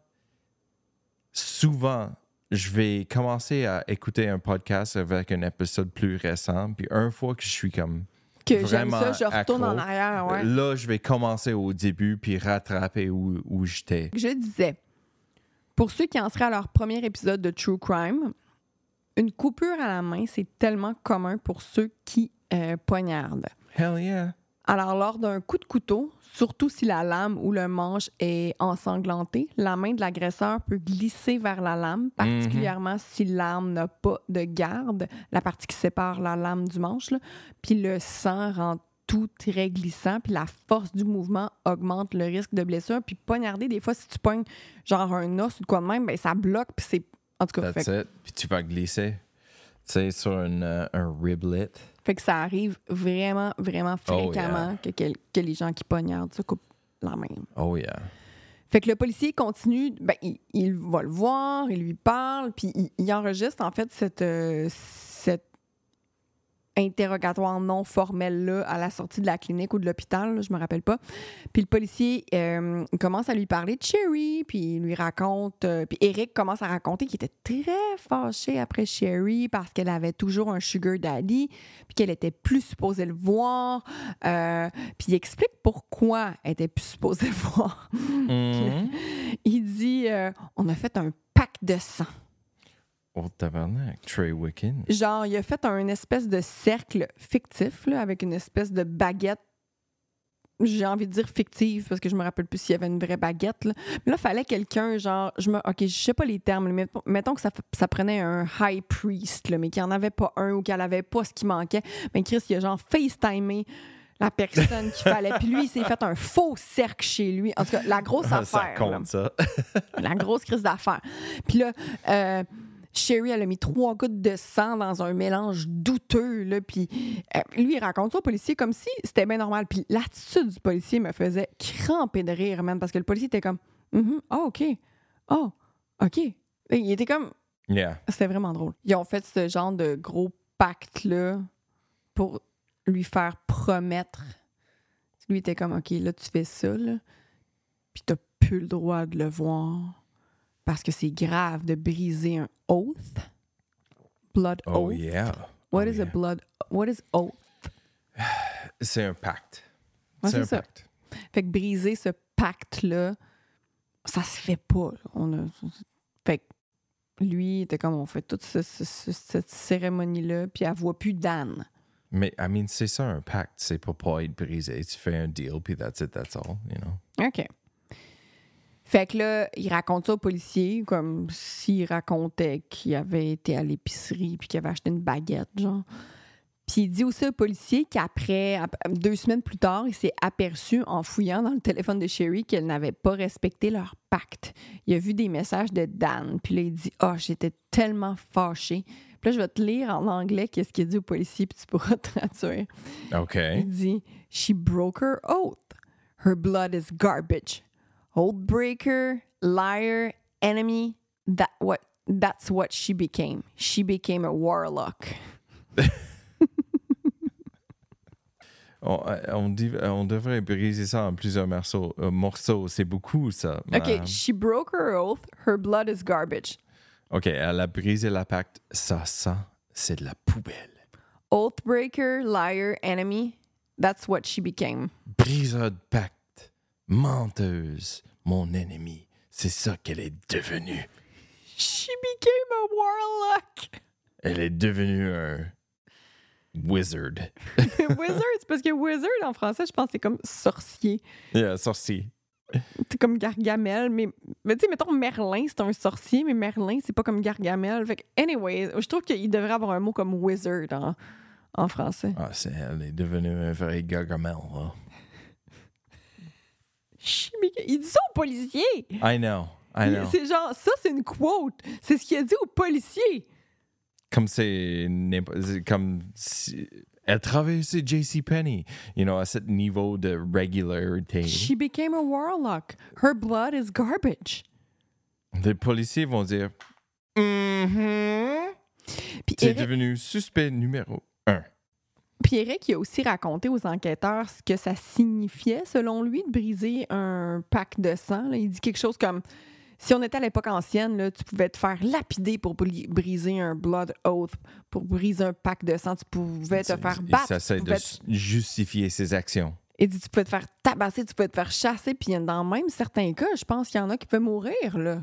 souvent, je vais commencer à écouter un podcast avec un épisode plus récent, puis une fois que je suis comme. Que j'aime Vraiment ça, je retourne accro. en arrière, ouais. Là, je vais commencer au début puis rattraper où, où j'étais. Je disais, pour ceux qui en seraient à leur premier épisode de True Crime, une coupure à la main, c'est tellement commun pour ceux qui euh, poignardent. Hell yeah. Alors, lors d'un coup de couteau, surtout si la lame ou le manche est ensanglanté, la main de l'agresseur peut glisser vers la lame, particulièrement si l'arme n'a pas de garde, la partie qui sépare la lame du manche, là. Puis le sang rend tout très glissant, puis la force du mouvement augmente le risque de blessure. Puis poignarder, des fois, si tu pognes genre un os ou de quoi de même, ben ça bloque, puis c'est... En tout cas, That's fait, it. Puis tu vas glisser. Tu sais, sur une, euh, un riblet. fait que ça arrive vraiment, vraiment Oh, fréquemment yeah. que, que, que les gens qui poignardent ça coupent la main. Oh yeah. Fait que le policier continue, ben, il, il va le voir, il lui parle, puis il, il enregistre en fait cette, euh, cet interrogatoire non formel-là à la sortie de la clinique ou de l'hôpital, là, je me rappelle pas. Puis le policier euh, il commence à lui parler de Sherry, puis il lui raconte... euh, puis Eric commence à raconter qu'il était très fâché après Sherry parce qu'elle avait toujours un sugar daddy, puis qu'elle était plus supposée le voir. Euh, puis il explique pourquoi elle était plus supposée le voir. Mhm. Il dit euh, on a fait un pacte de sang. Oh, tabarnak. Trey Wicken. Genre, il a fait un espèce de cercle fictif là, avec une espèce de baguette. J'ai envie de dire fictive parce que je me rappelle plus s'il y avait une vraie baguette. Là. Mais là, il fallait quelqu'un, genre, je me, OK, je sais pas les termes, mais mettons que ça, ça prenait un high priest, là, mais qu'il n'y en avait pas un ou qu'il n'avait pas ce qui manquait. Mais Chris, il a genre FaceTimé la personne qu'il fallait. Puis lui, il s'est fait un faux cercle chez lui. En tout cas, la grosse affaire. Ça là. compte, ça. La grosse crise d'affaires. Puis là, euh, Sherry, elle a mis trois gouttes de sang dans un mélange douteux. Là, puis euh, lui, il raconte ça au policier comme si c'était bien normal. Puis l'attitude du policier me faisait cramper de rire, man, parce que le policier était comme mm-hmm, « Oh, OK. Oh, OK. » Il était comme... Yeah. C'était vraiment drôle. Ils ont fait ce genre de gros pacte-là pour lui faire promettre. Lui, il était comme « OK, là, tu fais ça, là, puis t'as plus le droit de le voir. » Parce que c'est grave de briser un oath. Blood Oh oath. yeah. What Oh, is yeah. a blood... What is oath? C'est un pacte. Ouais, c'est c'est un ça. pacte. Fait que briser ce pacte-là, ça se fait pas. Là. On a... Fait que lui, il était comme, on fait toute ce- ce- ce- cette cérémonie-là, puis elle voit plus Dan. Mais, I mean, c'est ça un pacte. C'est pour pas être brisé. Tu fais un deal, puis that's it, that's all, you know. OK. Fait que là, il raconte ça au policier, comme s'il racontait qu'il avait été à l'épicerie puis qu'il avait acheté une baguette, genre. Puis il dit aussi au policier qu'après, ap- deux semaines plus tard, il s'est aperçu en fouillant dans le téléphone de Sherry qu'elle n'avait pas respecté leur pacte. Il a vu des messages de Dan, puis là, il dit « Ah, oh, j'étais tellement fâché. » Puis là, je vais te lire en anglais qu'est-ce qu'il dit au policier, puis tu pourras traduire. OK. Il dit « She broke her oath. Her blood is garbage. Oath breaker, liar, enemy, that what that's what she became. She became a warlock. » On, on, dit, on devrait briser ça en plusieurs morceaux. Euh, morceaux. C'est beaucoup, ça. OK. Euh, She broke her oath. Her blood is garbage. OK, elle a brisé la pacte. Ça, ça, c'est de la poubelle. Oathbreaker, liar, enemy. That's what she became. Briseur de pacte, menteuse, mon ennemi. C'est ça qu'elle est devenue. She became a warlock. Elle est devenue un wizard. Wizard, c'est parce que wizard en français, je pense que c'est comme sorcier. Yeah, sorcier. C'est comme Gargamel, mais, mais tu sais, mettons Merlin, c'est un sorcier, mais Merlin, c'est pas comme Gargamel. Fait que, anyway, je trouve qu'il devrait avoir un mot comme wizard en, en français. Ah, c'est, elle est devenue un vrai Gargamel, là. Il dit ça aux policiers! I know, I know. C'est genre, ça, c'est une quote. C'est ce qu'il a dit aux policiers. Comme c'est... c'est comme... Si, elle travaille chez JCPenney, you know, à ce niveau de régularité. She became a warlock. Her blood is garbage. Les policiers vont dire... Mm-hmm. Puis C'est Eric, devenu suspect numéro un. puis Eric, il a aussi raconté aux enquêteurs ce que ça signifiait, selon lui, de briser un pack de sang. Là, il dit quelque chose comme... Si on était à l'époque ancienne, là, tu pouvais te faire lapider pour bri- briser un blood oath, pour briser un pack de sang. Tu pouvais te faire battre. Ça essaie tu de pouvais s- justifier ses actions. Et dit, tu peux te faire tabasser, tu peux te faire chasser. Puis dans même certains cas, je pense qu'il y en a qui peuvent mourir, là.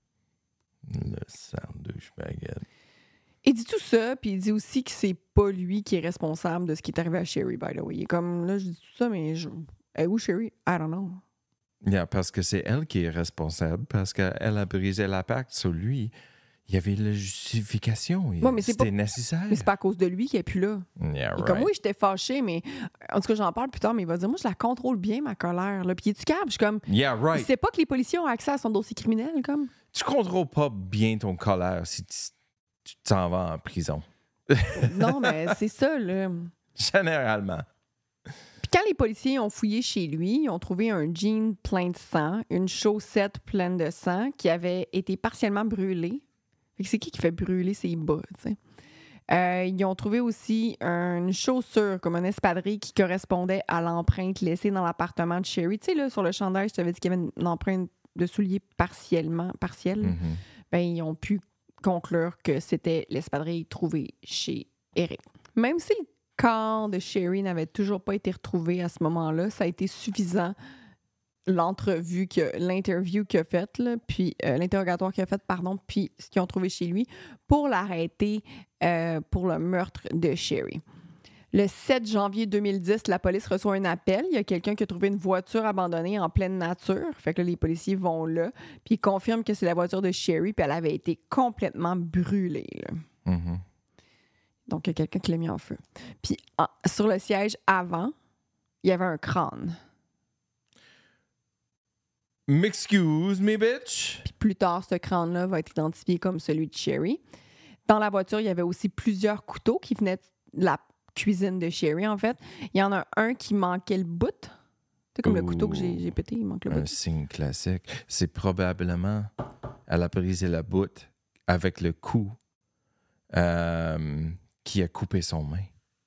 Le sang de baguette. Il dit tout ça, puis il dit aussi que c'est pas lui qui est responsable de ce qui est arrivé à Sherry, by the way. Il est comme, là, je dis tout ça, mais je... Elle est où, Sherry? I don't know. Yeah, parce que c'est elle qui est responsable, parce qu'elle a brisé la pacte sur lui. Il y avait la justification. Ouais, mais c'est C'était pas- nécessaire. Mais c'est pas à cause de lui qu'il est plus là. Yeah, Il est right. comme, oui, j'étais fâché, mais en tout cas, j'en parle plus tard, mais il va dire, moi, je la contrôle bien, ma colère. Là. Puis il est-tu capable? Je suis comme, Yeah, il right. sait pas que les policiers ont accès à son dossier criminel, comme. Tu contrôles pas bien ton colère si tu tu t'en vas en prison. Non, mais c'est ça, là. Généralement. Puis quand les policiers ont fouillé chez lui, ils ont trouvé un jean plein de sang, une chaussette pleine de sang qui avait été partiellement brûlée. Fait que c'est qui qui fait brûler ses bas, tu sais? Euh, ils ont trouvé aussi une chaussure, comme un espadrille, qui correspondait à l'empreinte laissée dans l'appartement de Sherry. Tu sais, là, sur le chandail, je t'avais dit qu'il y avait une empreinte de soulier partiellement, partielle. Mhm. Ben, ils ont pu conclure que c'était l'espadrille trouvé chez Eric. Même si le corps de Sherry n'avait toujours pas été retrouvé à ce moment-là, ça a été suffisant, l'entrevue, que, l'interview qu'il a faite, là, puis euh, l'interrogatoire qu'il a fait, pardon, puis ce qu'ils ont trouvé chez lui, pour l'arrêter euh, pour le meurtre de Sherry. Le sept janvier deux mille dix, la police reçoit un appel. Il y a quelqu'un qui a trouvé une voiture abandonnée en pleine nature. Fait que là, les policiers vont là, puis ils confirment que c'est la voiture de Sherry, puis elle avait été complètement brûlée, là. Mhm. Donc, il y a quelqu'un qui l'a mis en feu. Puis, en- sur le siège avant, il y avait un crâne. M'excuse me, bitch. Puis plus tard, ce crâne-là va être identifié comme celui de Sherry. Dans la voiture, il y avait aussi plusieurs couteaux qui venaient de la cuisine de Sherry, en fait. Il y en a un qui manquait le bout. C'est comme le couteau que j'ai, j'ai pété, il manque le Un bout. signe classique. C'est probablement... Elle a brisé la boute avec le coup euh, qui a coupé son main.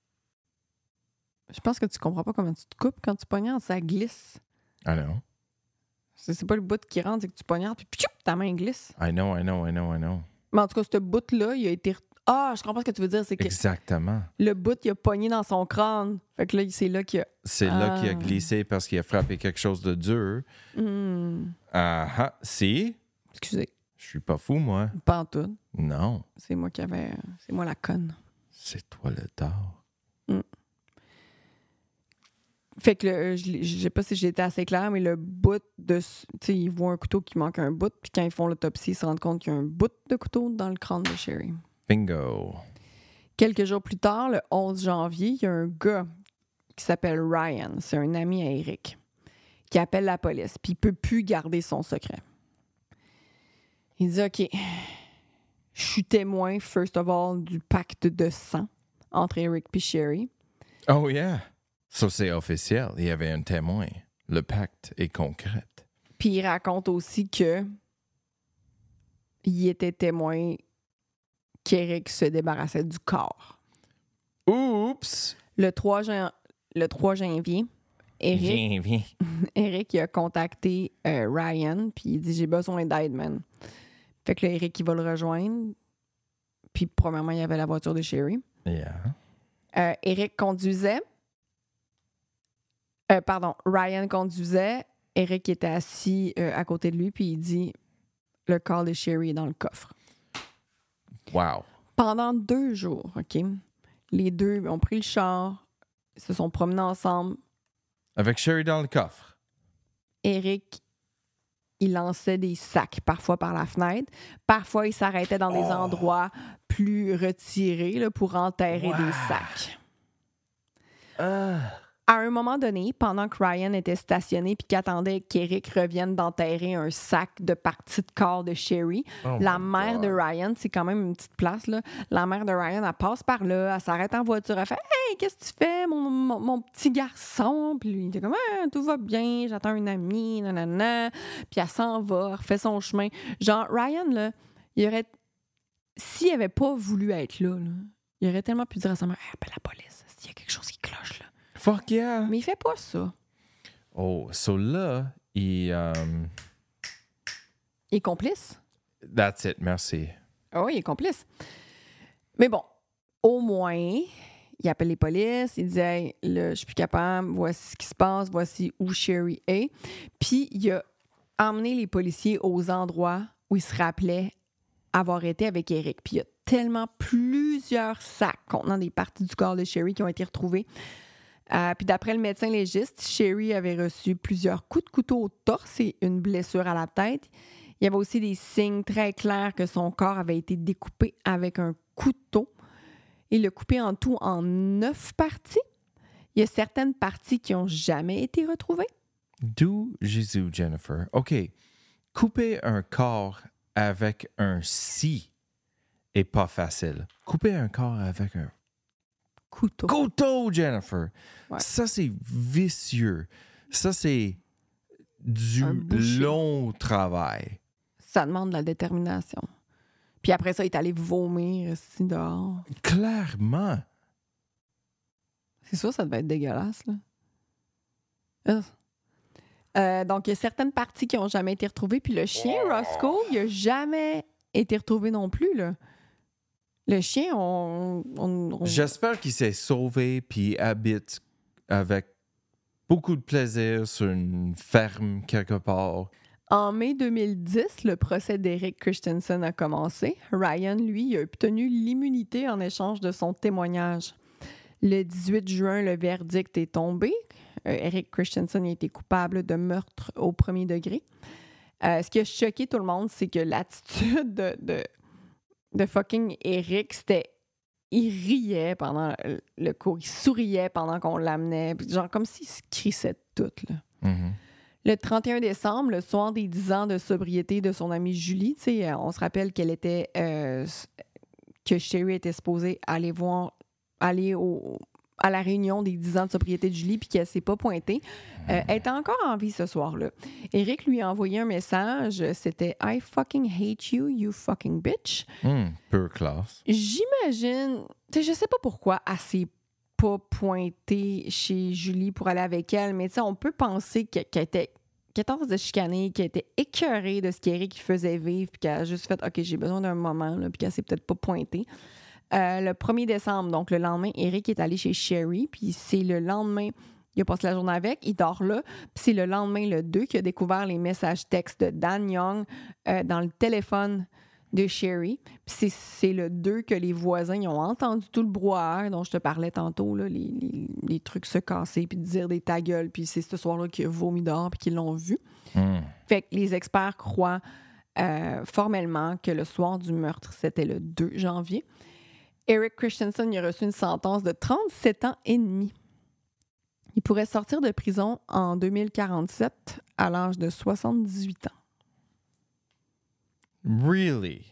Je pense que tu comprends pas comment tu te coupes. Quand tu poignardes, ça glisse. I know. C'est, c'est pas le bout qui rentre, c'est que tu poignardes, puis pchoup, ta main glisse. I know, I know, I know, I know. Mais en tout cas, ce bout-là, il a été... Ah, je comprends ce que tu veux dire. C'est que Exactement. le bout, il a pogné dans son crâne. Fait que là, c'est là qu'il a... C'est là Ah. qu'il a glissé parce qu'il a frappé quelque chose de dur. Hmm. Ah ah, si? Excusez, Je suis pas fou, moi. pas en tout. Non, C'est moi qui avais... C'est moi la conne. c'est toi le tort. Fait que le- je l'ai- je sais pas si j'ai été assez claire, mais le bout de... Tu sais, ils voient un couteau qui manque un bout, puis quand ils font l'autopsie, ils se rendent compte qu'il y a un bout de couteau dans le crâne de Sherry. Bingo. Quelques jours plus tard, le onze janvier, il y a un gars qui s'appelle Ryan, c'est un ami à Eric, qui appelle la police, puis il peut plus garder son secret. Il dit, OK, je suis témoin, first of all, du pacte de sang entre Eric et Sherry. Oh yeah. Ça, c'est officiel. Il y avait un témoin. Le pacte est concret. Puis il raconte aussi que il était témoin qu'Eric se débarrassait du corps. Oups! Le trois, jan- le trois janvier, Eric, Viens, viens. Eric il a contacté euh, Ryan, puis il dit « J'ai besoin d'aide, man. » Fait que là, Eric, il va le rejoindre. Puis, premièrement, il y avait la voiture de Sherry. Yeah. Euh, Eric conduisait. Euh, pardon, Ryan conduisait. Eric était assis euh, à côté de lui, puis il dit « Le corps de Sherry est dans le coffre. » Wow. Pendant deux jours, OK, les deux ont pris le char, se sont promenés ensemble. Avec Sherry dans le coffre. Eric, il lançait des sacs, parfois par la fenêtre. Parfois, il s'arrêtait dans des Oh. endroits plus retirés là, pour enterrer Wow. des sacs. Uh. À un moment donné, pendant que Ryan était stationné puis qu'attendait qu'Eric revienne d'enterrer un sac de parties de corps de Sherry, Oh la my mère God. de Ryan, c'est quand même une petite place, là. La mère de Ryan, elle passe par là, elle s'arrête en voiture, elle fait « Hey, qu'est-ce que tu fais, mon, mon, mon petit garçon? » Puis lui, il était comme ah, « Tout va bien, j'attends un ami, nanana. » Puis elle s'en va, elle refait son chemin. Genre, Ryan, là, il aurait... S'il avait pas voulu être là, là, il aurait tellement pu dire à sa mère hey, « Appelle la police, s'il y a quelque chose qui cloche, là. » Fuck yeah. Mais il fait pas ça. Oh, so là, il... Um, Il est complice. that's it, merci. Ah oui, il est complice. Mais bon, au moins, il appelle les polices, il dit hey, là, je suis plus capable, voici ce qui se passe, voici où Sherry est. Puis il a emmené les policiers aux endroits où il se rappelait avoir été avec Eric. Puis il y a tellement plusieurs sacs contenant des parties du corps de Sherry qui ont été retrouvés. Euh, puis d'après le médecin légiste, Sherry avait reçu plusieurs coups de couteau au torse et une blessure à la tête. Il y avait aussi des signes très clairs que son corps avait été découpé avec un couteau. Il l'a coupé en tout en neuf parties. Il y a certaines parties qui n'ont jamais été retrouvées. D'où Jésus, Jennifer. OK. Couper un corps avec un scie est pas facile. Couper un corps avec un Couteau. couteau, Jennifer. Ouais. Ça, c'est vicieux. Ça, c'est du Un boucher. long travail. Ça demande de la détermination. Puis après ça, il est allé vomir ici dehors. Clairement. C'est sûr, ça devait être dégueulasse, là. Euh. Euh, donc, il y a certaines parties qui n'ont jamais été retrouvées. Puis le chien, Roscoe, il n'a jamais été retrouvé non plus, là. Le chien, on... on, on... J'espère qu'il s'est sauvé puis habite avec beaucoup de plaisir sur une ferme quelque part. En mai deux mille dix, le procès d'Eric Christensen a commencé. Ryan, lui, a obtenu l'immunité en échange de son témoignage. Le dix-huit juin, le verdict est tombé. Euh, Eric Christensen a été coupable de meurtre au premier degré. Euh, ce qui a choqué tout le monde, c'est que l'attitude de, de, de fucking Eric, c'était... Il riait pendant le cours, il souriait pendant qu'on l'amenait, genre comme s'il se crissait tout, là. Mm-hmm. Le trente et un décembre, le soir des dix ans de sobriété de son amie Julie, tu sais, on se rappelle qu'elle était... Euh, que Sherry était supposée aller voir... aller au... à la réunion des dix ans de sobriété de Julie puis qu'elle s'est pas pointée. Euh, elle était encore en vie ce soir-là. Eric lui a envoyé un message. C'était « I fucking hate you, you fucking bitch Mm, ». Pure classe. J'imagine... Tu sais, je sais pas pourquoi elle s'est pas pointée chez Julie pour aller avec elle, mais tu sais, on peut penser qu'elle, qu'elle était... qu'elle était en train de chicaner, qu'elle était écœurée de ce qu'Eric faisait vivre puis qu'elle a juste fait « OK, j'ai besoin d'un moment », là, puis qu'elle s'est peut-être pas pointée. Euh, le premier décembre, donc le lendemain, Eric est allé chez Sherry, puis c'est le lendemain, il a passé la journée avec, il dort là, puis c'est le lendemain, le deux, qu'il a découvert les messages textes de Dan Young euh, dans le téléphone de Sherry. Puis c'est, c'est le deux que les voisins ils ont entendu tout le brouhaha dont je te parlais tantôt, là, les, les, les trucs se casser, puis dire des ta gueule, puis c'est ce soir-là qu'il a vomi dehors, puis qu'ils l'ont vu. Mm. Fait que les experts croient euh, formellement que le soir du meurtre, c'était le deux janvier. Eric Christensen il a reçu une sentence de trente-sept ans et demi. Il pourrait sortir de prison en deux mille quarante-sept à l'âge de soixante-dix-huit ans. Really?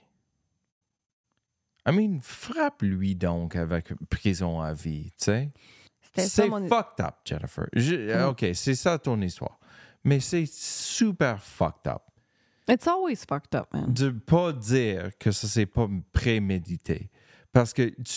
I mean, frappe-lui donc avec prison à vie, tu sais? C'était ça, C'est mon... fucked up, Jennifer. Je- Mm. OK, c'est ça ton histoire. Mais c'est super fucked up. It's always fucked up, man. De pas dire que ça, c'est pas prémédité. Parce que tu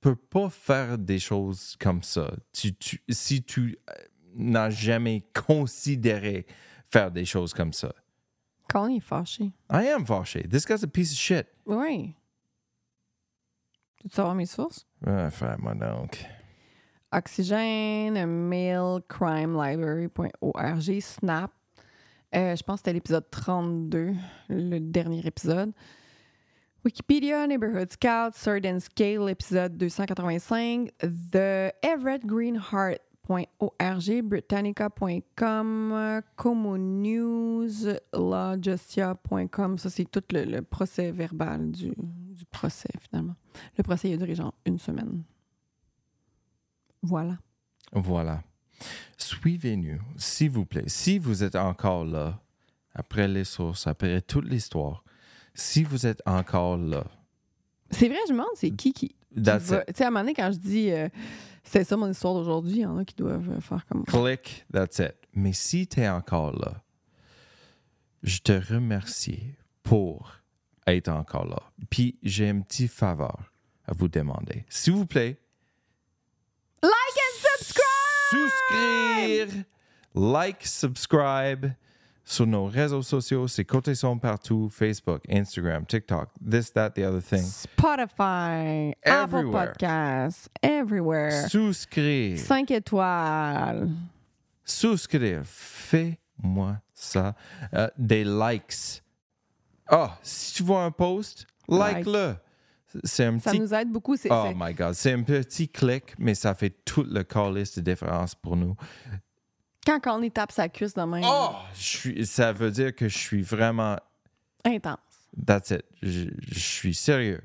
peux pas faire des choses comme ça tu, tu, si tu n'as jamais considéré faire des choses comme ça. Colin est fâché. I am fâché. This guy's a piece of shit. Oui. Tu veux savoir mes sources? Ah, fais-moi donc. Oxygène, mail, crime library point org, Snap. Euh, je pense que c'était l'épisode trente-deux, le dernier épisode. Wikipédia, Neighborhood Scout, Sword and Scale, épisode deux cent quatre-vingt-cinq. The Everett Green Heart point org, Britannica point com, Como News, Lawjustia point com. Ça, c'est tout le, le procès verbal du, du procès, finalement. Le procès il a duré genre une semaine. Voilà. Voilà. Suivez-nous, s'il vous plaît. Si vous êtes encore là, après les sources, après toute l'histoire, si vous êtes encore là. C'est vrai, je me demande, c'est qui qui. That's Tu it. sais, à un moment donné, quand je dis euh, c'est ça mon histoire d'aujourd'hui, il y en a qui doivent euh, faire comme. Click, that's it. Mais si tu es encore là, je te remercie pour être encore là. Puis j'ai un petit faveur à vous demander. S'il vous plaît, Like and subscribe! souscrire, like, subscribe sur nos réseaux sociaux. C'est Côté Son partout. Facebook, Instagram, TikTok, this, that, the other thing. Spotify, Apple Everywhere. Podcasts, everywhere. Souscrire. Cinq étoiles. Souscrire. Fais-moi ça. Euh, des likes. Ah, si tu vois un post, like-le. C'est un Ça petit... nous aide beaucoup. C'est, Oh c'est- my God. C'est un petit clic, mais ça fait tout le calice de différence pour nous. Quand, quand on y tape sa cuisse de même. Oh! Je suis, ça veut dire que je suis vraiment... Intense. That's it. Je, je suis sérieux.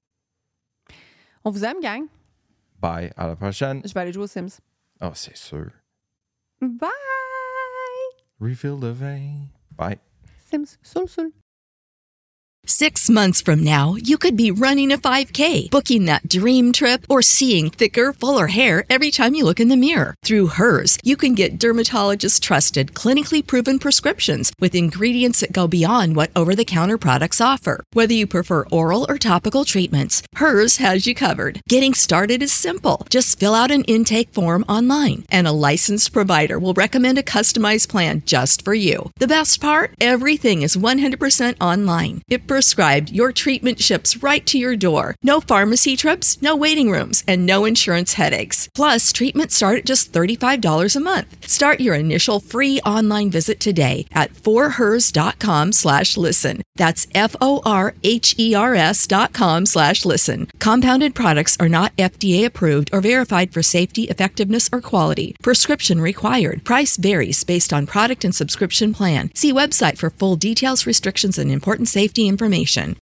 On vous aime, gang. Bye. À la prochaine. Je vais aller jouer aux Sims. Oh, c'est sûr. Bye! Refill the vin. Bye. Sims, soul, soul. Six months from now, you could be running a five K, booking that dream trip, or seeing thicker, fuller hair every time you look in the mirror. Through Hers, you can get dermatologist-trusted, clinically proven prescriptions with ingredients that go beyond what over-the-counter products offer. Whether you prefer oral or topical treatments, Hers has you covered. Getting started is simple. Just fill out an intake form online, and a licensed provider will recommend a customized plan just for you. The best part? Everything is one hundred percent online. If prescribed, your treatment ships right to your door. No pharmacy trips, no waiting rooms, and no insurance headaches. Plus, treatments start at just thirty-five dollars a month. Start your initial free online visit today at forhers.com slash listen. That's F-O-R-H-E-R-S dot com slash listen. Compounded products are not F D A approved or verified for safety, effectiveness, or quality. Prescription required. Price varies based on product and subscription plan. See website for full details, restrictions, and important safety information.